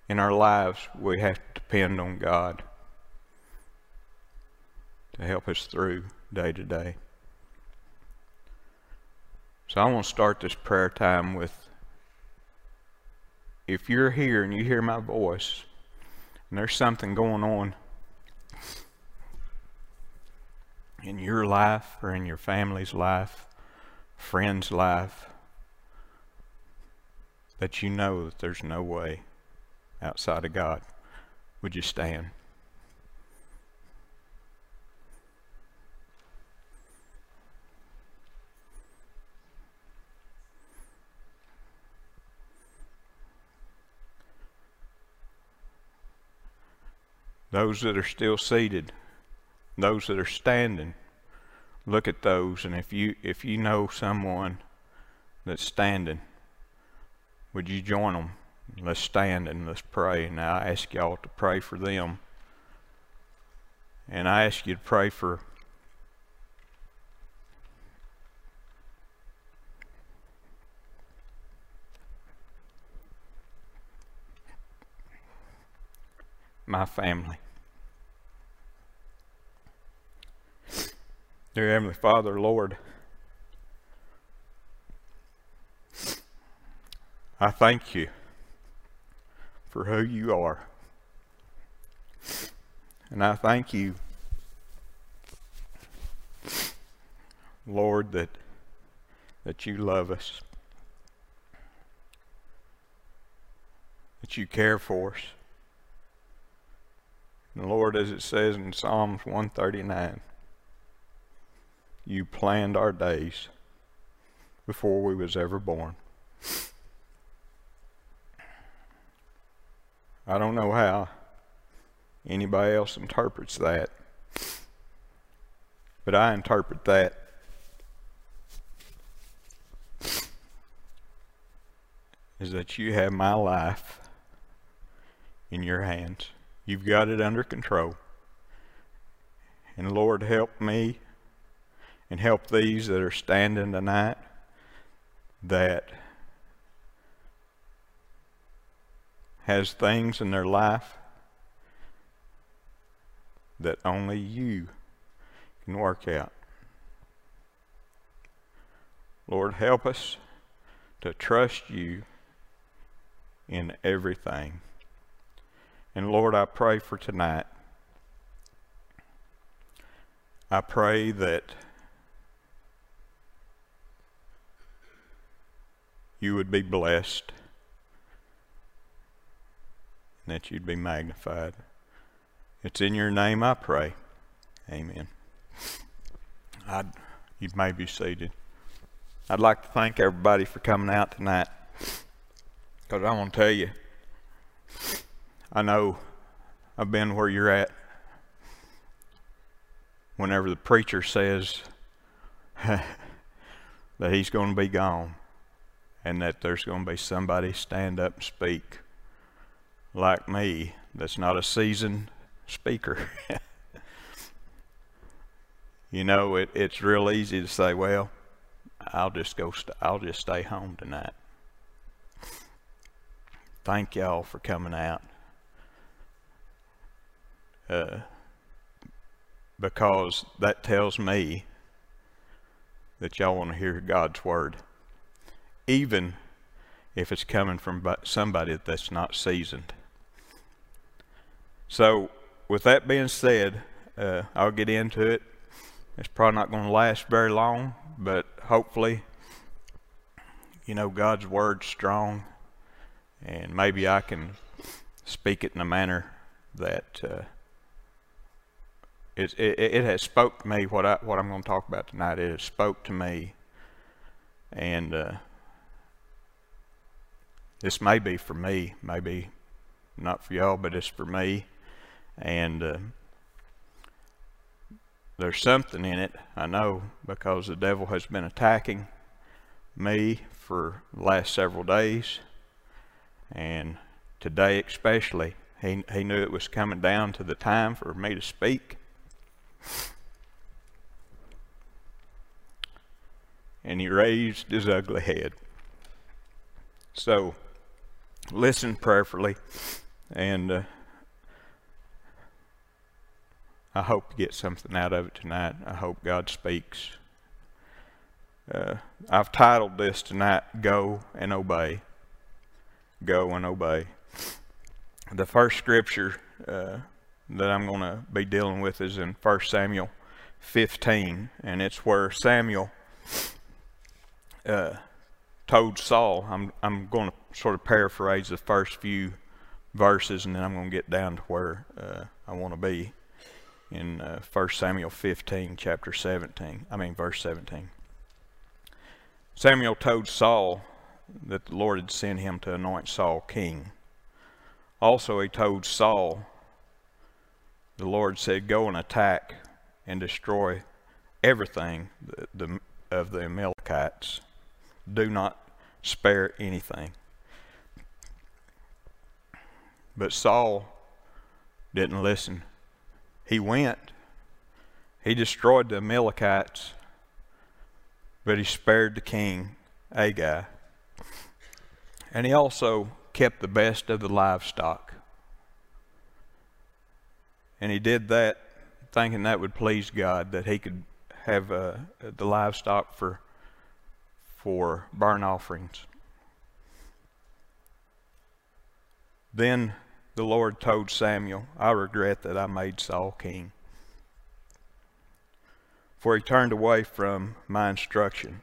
in our lives, we have to depend on God to help us through day to day. So I want to start this prayer time with, if you're here and you hear my voice and there's something going on in your life or in your family's life, friend's life, that you know that there's no way outside of God, would you stand? Those that are still seated, those that are standing, look at those, and if you know someone that's standing, would you join them? Let's stand and let's pray. And I ask y'all to pray for them. And I ask you to pray for my family. Dear Heavenly Father, Lord, I thank you for who you are. And I thank you, Lord, that you love us, that you care for us. And Lord, as it says in Psalms 139, you planned our days before we was ever born. I don't know how anybody else interprets that, but I interpret that is that you have my life in your hands. You've got it under control. And Lord, help me and help these that are standing tonight that has things in their life that only you can work out. Lord, help us to trust you in everything. And Lord, I pray for tonight. I pray that you would be blessed and that you'd be magnified. It's in your name I pray. Amen. You may be seated. I'd like to thank everybody for coming out tonight, because I want to tell you, I know I've been where you're at. Whenever the preacher says that he's going to be gone and that there's going to be somebody stand up and speak like me that's not a seasoned speaker. You know, it's real easy to say, well, I'll just stay home tonight. Thank y'all for coming out. Because that tells me that y'all want to hear God's word, even if it's coming from somebody that's not seasoned. So with that being said, I'll get into it. It's probably not going to last very long, but hopefully, you know, God's word's strong, and maybe I can speak it in a manner that it has spoke to me. What I'm going to talk about tonight, it has spoke to me, and this may be for me, maybe not for y'all, but it's for me. And there's something in it, I know, because the devil has been attacking me for the last several days, and today especially. He knew it was coming down to the time for me to speak, and he raised his ugly head. So listen prayerfully. And I hope to get something out of it tonight. I hope God speaks. I've titled this tonight, Go and Obey. Go and Obey. The first scripture that I'm going to be dealing with is in 1 Samuel 15, and it's where Samuel told Saul. I'm going to sort of paraphrase the first few verses, and then I'm going to get down to where I want to be in 1 Samuel 15, verse 17. Samuel told Saul that the Lord had sent him to anoint Saul king. Also, he told Saul, the Lord said, go and attack and destroy everything of the Amalekites. Do not spare anything. But Saul didn't listen. He went. He destroyed the Amalekites, but he spared the king, Agag. And he also kept the best of the livestock. And he did that thinking that would please God, that he could have the livestock for burnt offerings. Then the Lord told Samuel, I regret that I made Saul king, for he turned away from my instruction.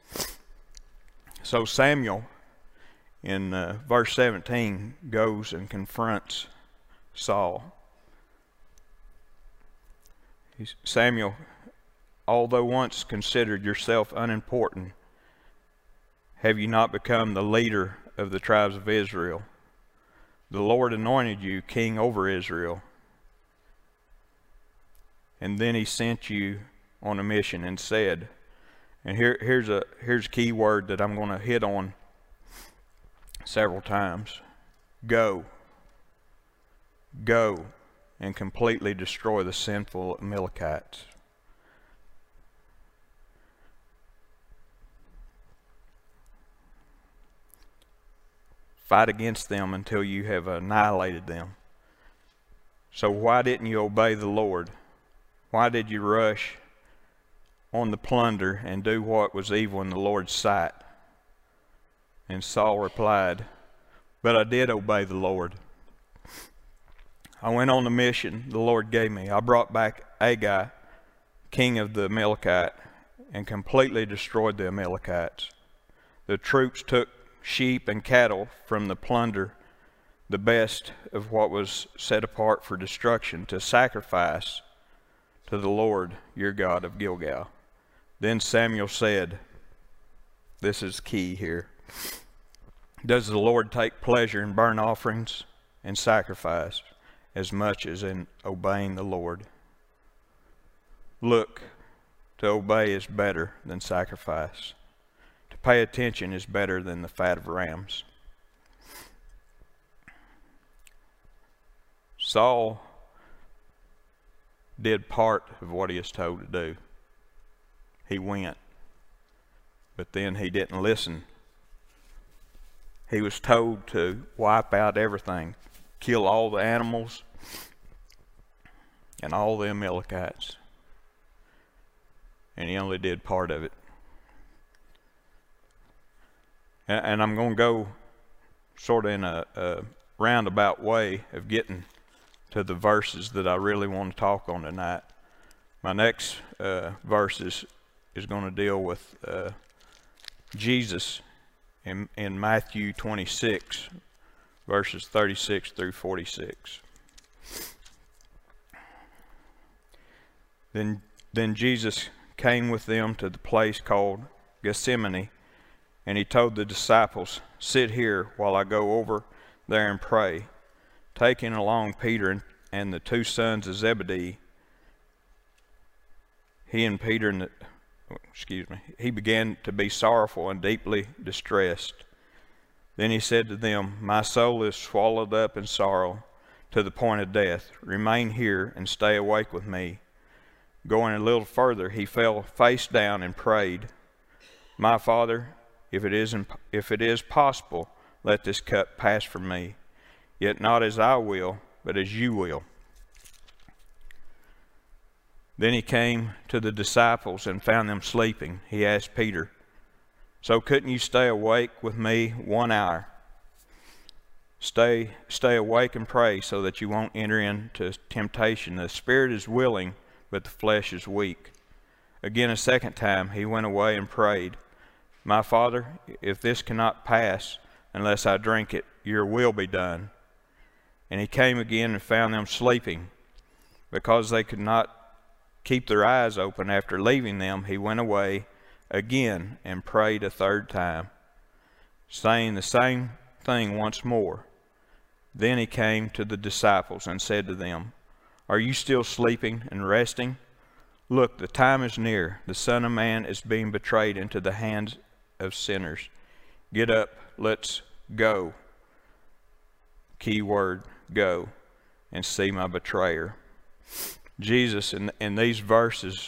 So Samuel, in verse 17, goes and confronts Saul. Samuel, although once considered yourself unimportant, have you not become the leader of the tribes of Israel? The Lord anointed you king over Israel. And then he sent you on a mission and said, and here's a key word that I'm going to hit on several times. Go. Go and completely destroy the sinful Amalekites. Fight against them until you have annihilated them. So why didn't you obey the Lord? Why did you rush on the plunder and do what was evil in the Lord's sight? And Saul replied, but I did obey the Lord. I went on the mission the Lord gave me. I brought back Agag, king of the Amalekite, and completely destroyed the Amalekites. The troops took sheep and cattle from the plunder, the best of what was set apart for destruction, to sacrifice to the Lord your God of Gilgal. Then Samuel said, this is key here, does the Lord take pleasure in burnt offerings and sacrifice as much as in obeying the Lord? Look, to obey is better than sacrifice. To pay attention is better than the fat of rams. Saul did part of what he was told to do. He went, but then he didn't listen. He was told to wipe out everything, kill all the animals and all the Amalekites, and he only did part of it. And I'm going to go sort of in a roundabout way of getting to the verses that I really want to talk on tonight. My next verse is going to deal with Jesus in Matthew 26, verses 36 through 46. Then Jesus came with them to the place called Gethsemane, and he told the disciples, sit here while I go over there and pray. Taking along Peter and the two sons of Zebedee, he began to be sorrowful and deeply distressed. Then he said to them, my soul is swallowed up in sorrow to the point of death. Remain here and stay awake with me. Going a little further, he fell face down and prayed, my Father, if it is possible, let this cup pass from me. Yet not as I will, but as you will." Then he came to the disciples and found them sleeping. He asked Peter, "So couldn't you stay awake with me 1 hour? Stay awake and pray so that you won't enter into temptation. The spirit is willing, but the flesh is weak." Again, a second time, he went away and prayed, "My Father, if this cannot pass unless I drink it, your will be done." And he came again and found them sleeping. Because they could not keep their eyes open after leaving them, he went away again and prayed a third time, saying the same thing once more. Then he came to the disciples and said to them, "Are you still sleeping and resting? Look, the time is near. The Son of Man is being betrayed into the hands of sinners. Get up, let's go." Key word, go, and see my betrayer. Jesus in these verses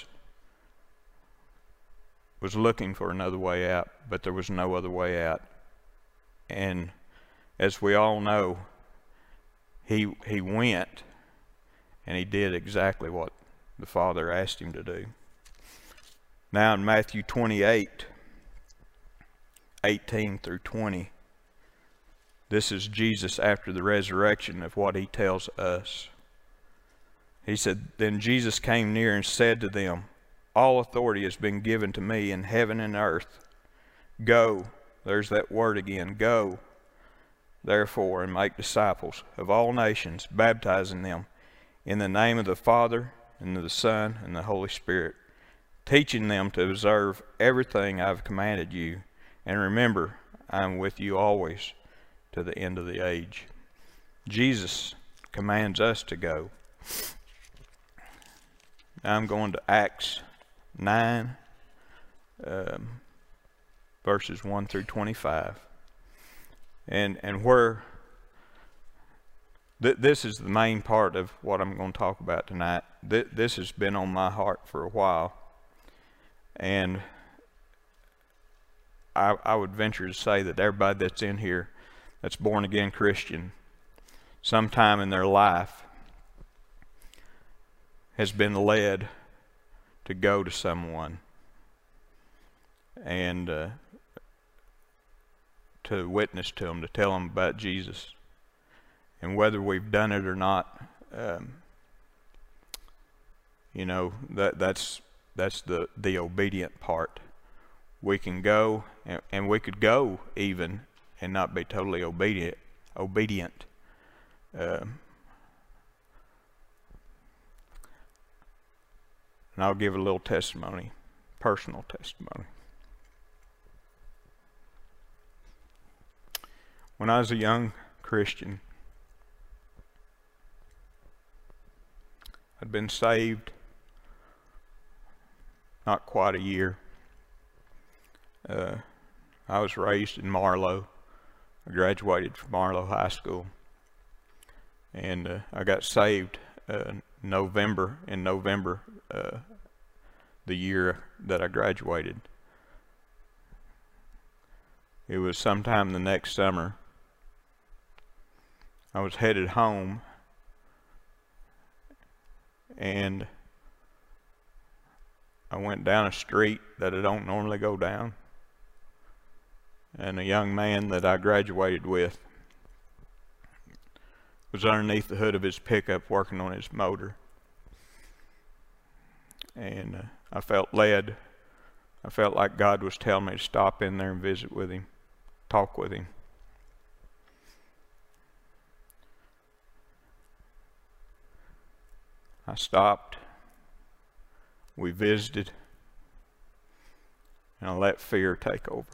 was looking for another way out, but there was no other way out. And as we all know, he went and he did exactly what the Father asked him to do. Now in Matthew 28:18 through 20, this is Jesus after the resurrection of what he tells us. He said, "Then Jesus came near and said to them, 'All authority has been given to me in heaven and earth. Go,'" there's that word again, "go, therefore, and make disciples of all nations, baptizing them in the name of the Father, and of the Son, and the Holy Spirit, teaching them to observe everything I've commanded you. And remember, I am with you always to the end of the age." Jesus commands us to go. Now I'm going to Acts 9, verses 1 through 25. And where this is the main part of what I'm going to talk about tonight. This has been on my heart for a while. And I would venture to say that everybody that's in here that's born again Christian, sometime in their life has been led to go to someone and to witness to them, to tell them about Jesus. And whether we've done it or not, that's the obedient part. We can go, and we could go even and not be totally obedient. And I'll give a little testimony, personal testimony. When I was a young Christian, I'd been saved not quite a year. I was raised in Marlow. I graduated from Marlow High School. And I got saved in November, the year that I graduated. It was sometime the next summer. I was headed home, and I went down a street that I don't normally go down, and a young man that I graduated with was underneath the hood of his pickup working on his motor. And I felt led. I felt like God was telling me to stop in there and visit with him, talk with him. I stopped. We visited. And I let fear take over.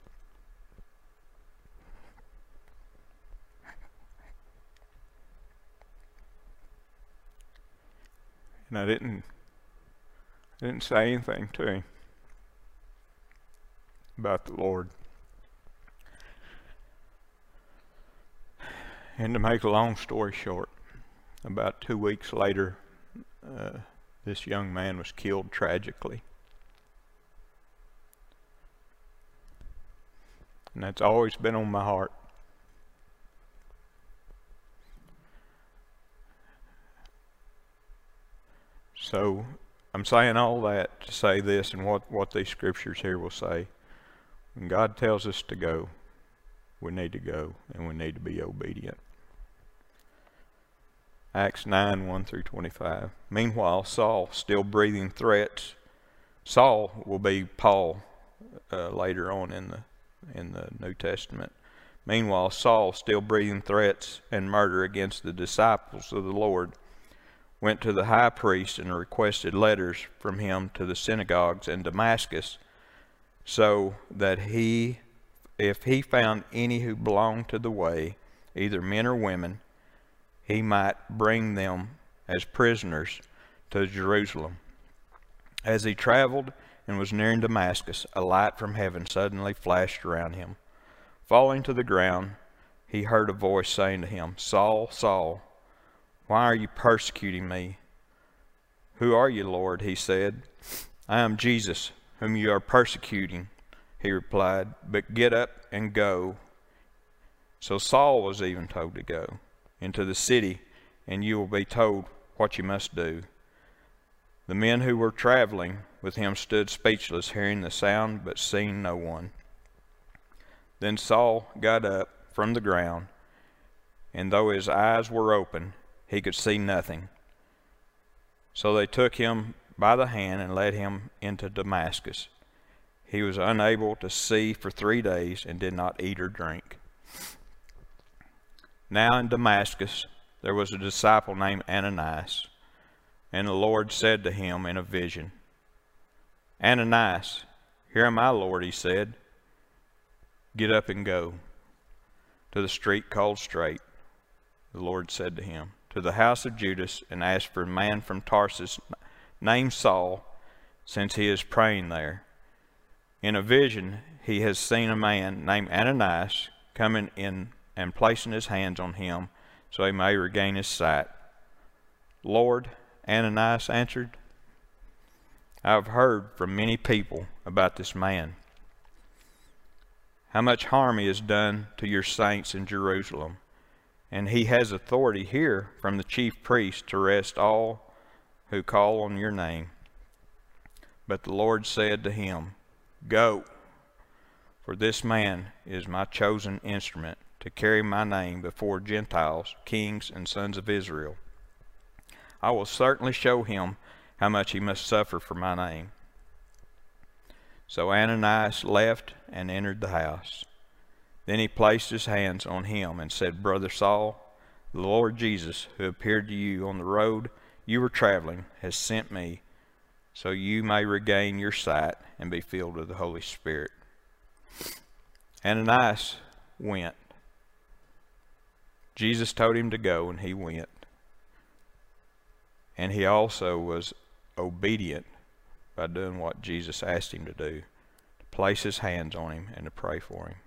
And I didn't say anything to him about the Lord. And to make a long story short, about 2 weeks later, this young man was killed tragically. And that's always been on my heart. So I'm saying all that to say this, and what these scriptures here will say. When God tells us to go, we need to go, and we need to be obedient. Acts 9, 1 through 25. Meanwhile, Saul, still breathing threats. Saul will be Paul later on in the New Testament. Meanwhile, Saul, still breathing threats and murder against the disciples of the Lord, went to the high priest and requested letters from him to the synagogues in Damascus, so that if he found any who belonged to the way, either men or women, he might bring them as prisoners to Jerusalem. As he traveled and was nearing Damascus, a light from heaven suddenly flashed around him. Falling to the ground, he heard a voice saying to him, "Saul, Saul, why are you persecuting me?" "Who are you, Lord?" he said. "I am Jesus, whom you are persecuting," he replied. "But get up and go." So Saul was even told to go into the city, and you will be told what you must do. The men who were traveling with him stood speechless, hearing the sound but seeing no one. Then Saul got up from the ground, and though his eyes were open, he could see nothing. So they took him by the hand and led him into Damascus. He was unable to see for 3 days and did not eat or drink. Now in Damascus there was a disciple named Ananias, and the Lord said to him in a vision, "Ananias." "Here am I, Lord," he said. "Get up and go to the street called Straight," the Lord said to him, "to the house of Judas, and ask for a man from Tarsus named Saul, since he is praying there. In a vision he has seen a man named Ananias coming in and placing his hands on him so he may regain his sight." "Lord," Ananias answered, "I have heard from many people about this man, how much harm he has done to your saints in Jerusalem, and he has authority here from the chief priest to arrest all who call on your name." But the Lord said to him, "Go, for this man is my chosen instrument to carry my name before Gentiles, kings, and sons of Israel. I will certainly show him how much he must suffer for my name." So Ananias left and entered the house. Then he placed his hands on him and said, "Brother Saul, the Lord Jesus, who appeared to you on the road you were traveling, has sent me so you may regain your sight and be filled with the Holy Spirit." Ananias went. Jesus told him to go, and he went. And he also was obedient by doing what Jesus asked him to do, to place his hands on him and to pray for him.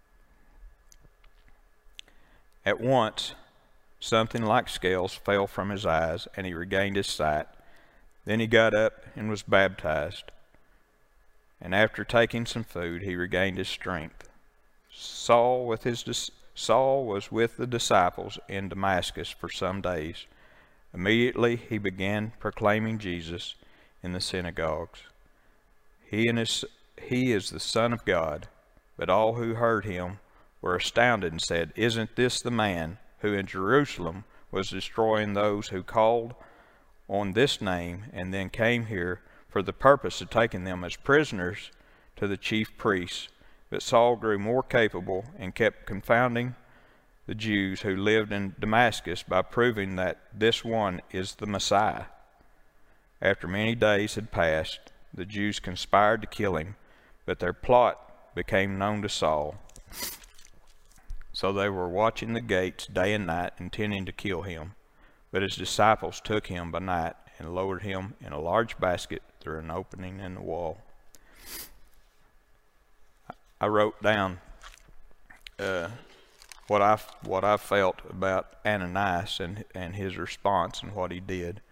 At once, something like scales fell from his eyes, and he regained his sight. Then he got up and was baptized. And after taking some food, he regained his strength. Saul was with the disciples in Damascus for some days. Immediately he began proclaiming Jesus in the synagogues. He is the Son of God. But all who heard him were astounded and said, "Isn't this the man who in Jerusalem was destroying those who called on this name, and then came here for the purpose of taking them as prisoners to the chief priests?" But Saul grew more capable and kept confounding the Jews who lived in Damascus by proving that this one is the Messiah. After many days had passed, the Jews conspired to kill him, but their plot became known to Saul. So they were watching the gates day and night, intending to kill him. But his disciples took him by night and lowered him in a large basket through an opening in the wall. I wrote down what I felt about Ananias and his response and what he did.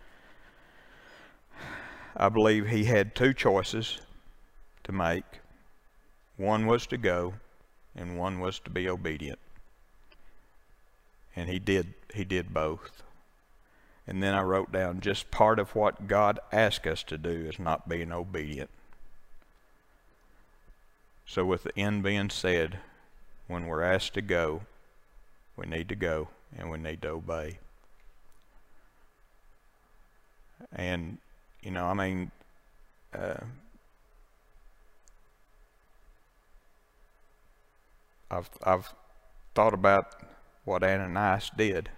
I believe he had two choices to make. One was to go, and one was to be obedient. And he did both. And then I wrote down, just part of what God asks us to do is not being obedient. So with the end being said, when we're asked to go, we need to go and we need to obey. And, you know, I mean, I've thought about what Ananias did.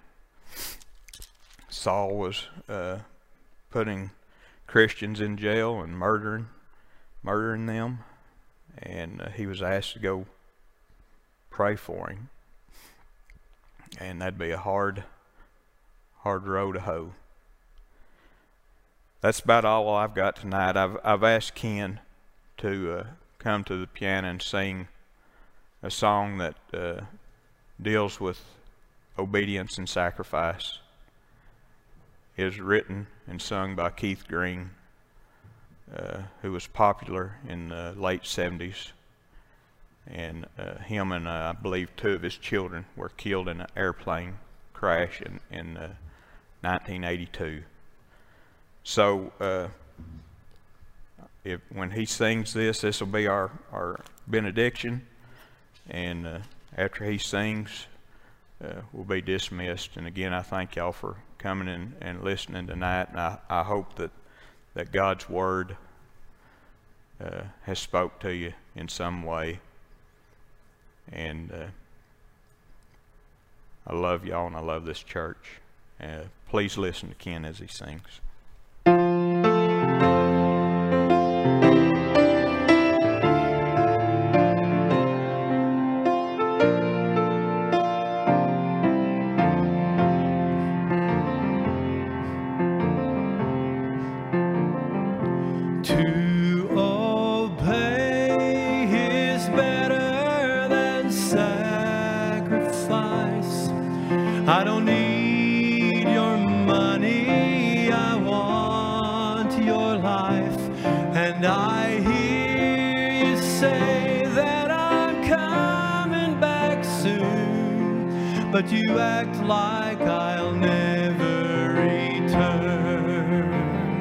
Saul was putting Christians in jail and murdering them, and he was asked to go pray for him, and that'd be a hard row to hoe. That's about all I've got tonight. I've asked Ken to come to the piano and sing a song that deals with obedience and sacrifice. It was written and sung by Keith Green, who was popular in the late 70s. And him and I believe 2 of his children were killed in an airplane crash in 1982. So when he sings this will be our benediction. And after he sings, we'll be dismissed. And again, I thank y'all for coming in and listening tonight. And I hope that God's Word has spoke to you in some way. And I love y'all and I love this church. Please listen to Ken as he sings. I don't need your money, I want your life. And I hear you say that I'm coming back soon, but you act like I'll never return.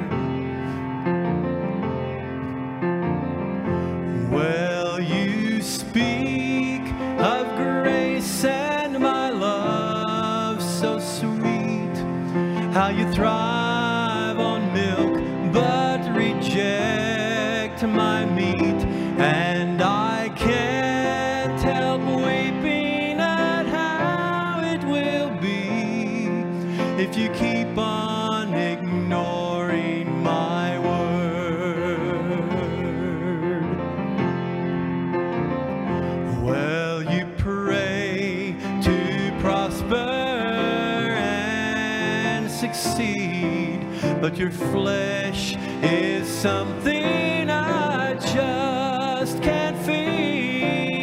Well, you speak of grace and my love so sweet, how you thrive on milk but reject my meat, and I can't help weeping at how it will be if you keep on ignoring my word. Well, you pray to prosper succeed, but your flesh is something I just can't feed.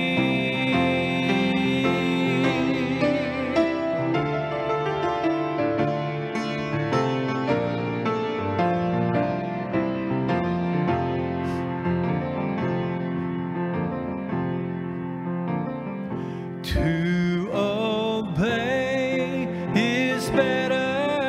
To obey is better.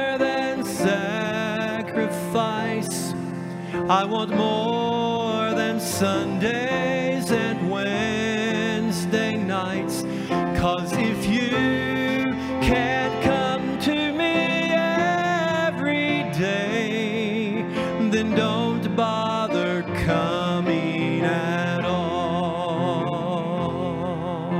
I want more than Sundays and Wednesday nights, 'cause if you can't come to me every day, then don't bother coming at all.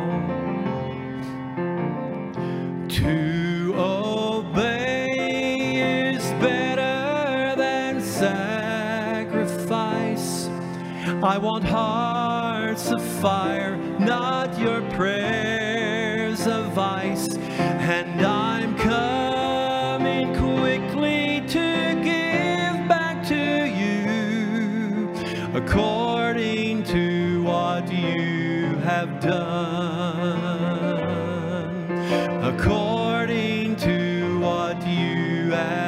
To obey is better than sacrifice. I want hearts of fire, not your prayers of ice. And I'm coming quickly to give back to you according to what you have done, according to what you have